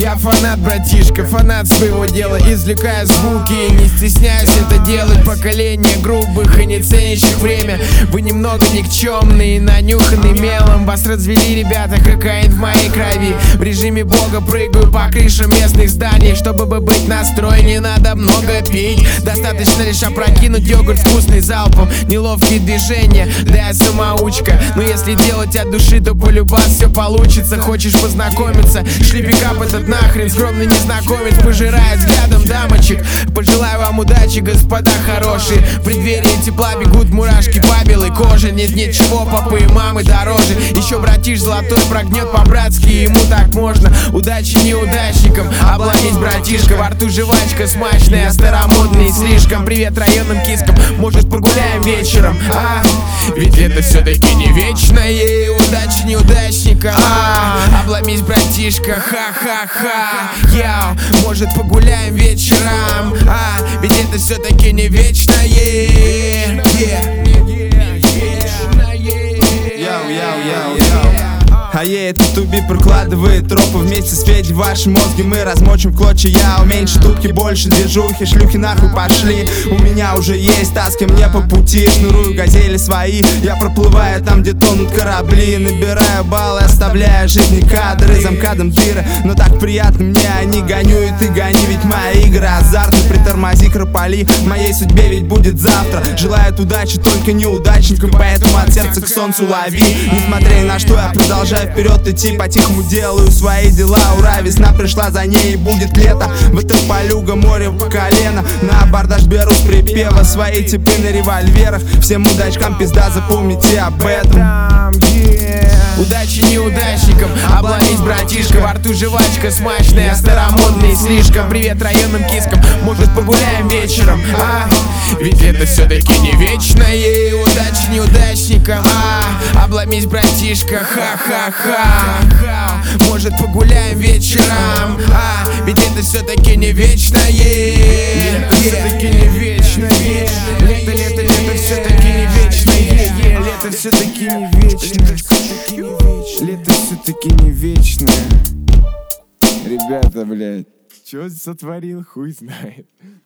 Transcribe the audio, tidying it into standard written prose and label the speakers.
Speaker 1: Я фанат, братишка, фанат своего дела. Извлекаю звуки и не стесняюсь это делать. Поколение грубых и не ценящих время. Вы немного никчемные, нанюханные мелом. Вас развели, ребята, кокаин в моей крови. В режиме бога прыгаю по крышам местных зданий. Чтобы быть настрой, не надо много пить. Достаточно лишь опрокинуть йогурт вкусный залпом. Неловкие движения, да я самоучка. Но если делать от души, то полюбас все получится. Хочешь познакомиться? Шли пикап этот нахрен. Скромный незнакомец пожирает взглядом дамочек. Пожелаю вам удачи, господа хорошие. В преддверии тепла бегут мурашки по белой коже. Нет ничего, папы и мамы дороже. Еще братиш золотой прогнет по-братски, ему так можно. Удачи неудачникам, обломись, братишка. Во рту жвачка смачная, старомодная и слишком. Привет районным кискам, может погуляем вечером, а? Ведь это все-таки не вечное. Удачи неудачникам, обломись, братишка, ха-ха-ха. Яу, может погуляем вечером, ведь это все-таки не вечное.
Speaker 2: А этот туби прокладывает тропы вместе с Федей. Ваши мозги мы размочим в клочья. Я уменьшу тупки, больше движухи. Шлюхи нахуй пошли. У меня уже есть таски, мне по пути. Шнурую газели свои. Я проплываю там, где тонут корабли. Набираю баллы, оставляя жизни кадры. За МКАДом дыры, но так приятно мне. Они гоню и ты гони, ведь мои игры азартны. Притормози, крополи, в моей судьбе ведь будет завтра. Желают удачи только неудачникам, поэтому от сердца к солнцу лови. Несмотря ни на что, я продолжаю вперед идти, по-тихому делаю свои дела. Ура, весна пришла, за ней и будет лето. В этом полюга, море по колено. На абордаж беру с припева. Свои типы на револьверах. Всем удачкам пизда, запомните об этом.
Speaker 1: Удачи неудачникам, обломись, братишка. Во рту жвачка смачная, старомодная и слишком. Привет районным кискам, может погуляем вечером, а? Ведь это все-таки не вечное. Удачи неудачникам, обломись, братишка, ха-ха-ха. Может погуляем вечером, ведь это все-таки не вечное. Лето все-таки не вечное. Лето, лето, лето все-таки не вечное. Лето все-таки не вечное. Лето все-таки не вечное. Ребята, блядь, что сотворил, хуй знает.